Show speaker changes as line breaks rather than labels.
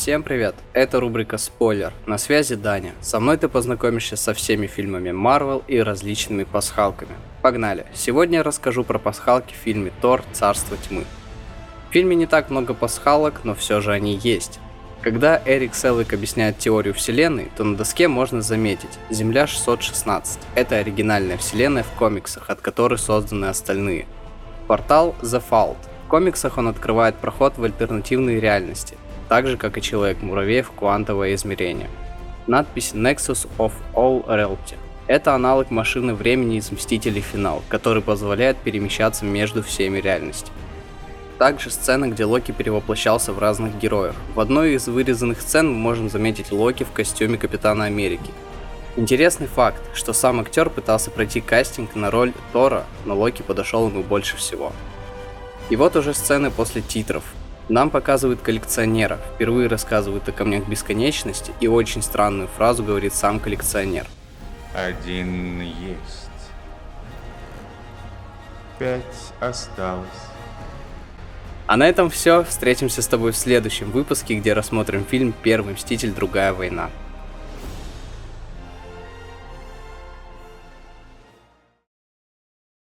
Всем привет! Это рубрика «Спойлер». На связи Даня. Со мной ты познакомишься со всеми фильмами Marvel и различными пасхалками. Погнали! Сегодня я расскажу про пасхалки в фильме «Тор. Царство тьмы». В фильме не так много пасхалок, но все же они есть. Когда Эрик Селвик объясняет теорию вселенной, то на доске можно заметить Земля 616. Это оригинальная вселенная в комиксах, от которой созданы остальные. Портал The Vault. В комиксах он открывает проход в альтернативные реальности, так же как и Человек-муравей в квантовое измерение. Надпись Nexus of All Reality. Это аналог машины времени из Мстителей Финал, который позволяет перемещаться между всеми реальностями. Также сцена, где Локи перевоплощался в разных героев. В одной из вырезанных сцен мы можем заметить Локи в костюме Капитана Америки. Интересный факт, что сам актер пытался пройти кастинг на роль Тора, но Локи подошел ему больше всего. И вот уже сцены после титров. Нам показывают коллекционера, впервые рассказывают о камнях бесконечности, и очень странную фразу говорит сам коллекционер.
1 есть. 5 осталось.
А на этом все. Встретимся с тобой в следующем выпуске, где рассмотрим фильм «Первый Мститель. Другая война».